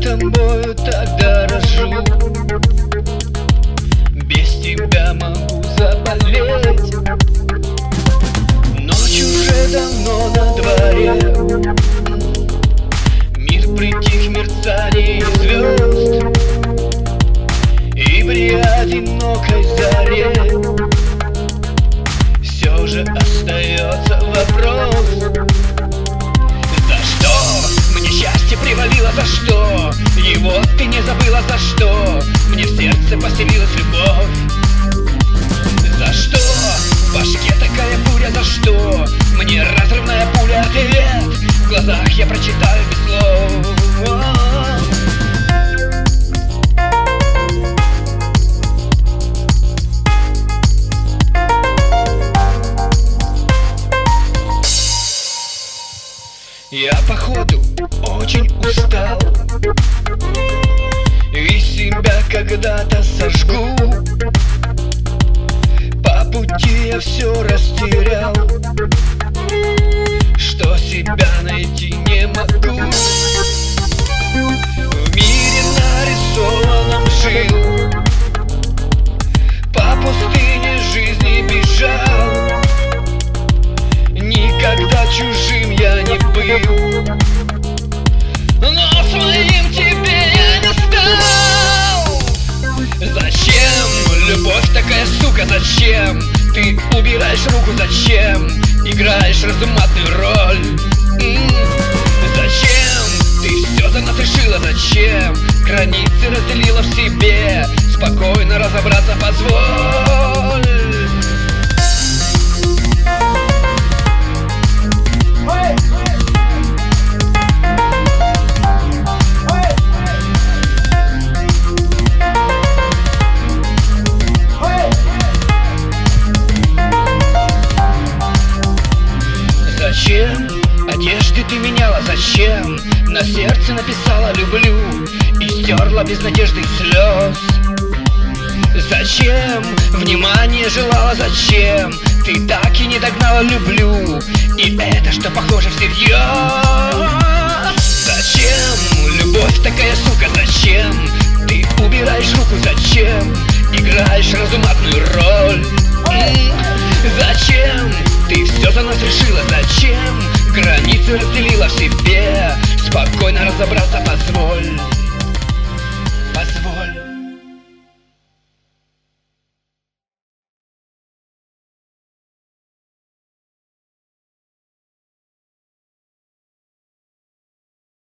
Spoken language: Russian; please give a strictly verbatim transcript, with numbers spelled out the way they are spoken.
тобою так дорожу. Без тебя могу заболеть. Ночь уже давно на дворе. Мир притих в мерцании звезд. И при одинокой заре все же остается вопрос: за что мне счастье привалило, за что его ты не забыла, за что мне в сердце поселилась любовь? За что в башке такая буря, за что мне разрывная пуля? Ответ в глазах я прочитаю без слов. Я походу очень устал, и себя когда-то сожгу. По пути я все растерял, что себя найти не могу. В мире нарисованном жил, по пустыне жизни бежал. Никогда чужим я не был, но своим тебе я не стал. Зачем любовь такая, сука, зачем ты убираешь руку, зачем играешь разуматную роль? М-м-м. Зачем ты все за нас решила, зачем границы разделила в себе? Спокойно разобраться позволь. Зачем одежды ты меняла, зачем на сердце написала люблю и стерла без надежды и слез? Зачем внимание желала, зачем ты так и не догнала люблю, и это что похоже всерьез? Зачем любовь такая, сука, зачем ты убираешь руку, зачем играешь разуматную роль? Зачем ты все за нас решила, зачем границы разделила в себе? Спокойно разобраться позволь.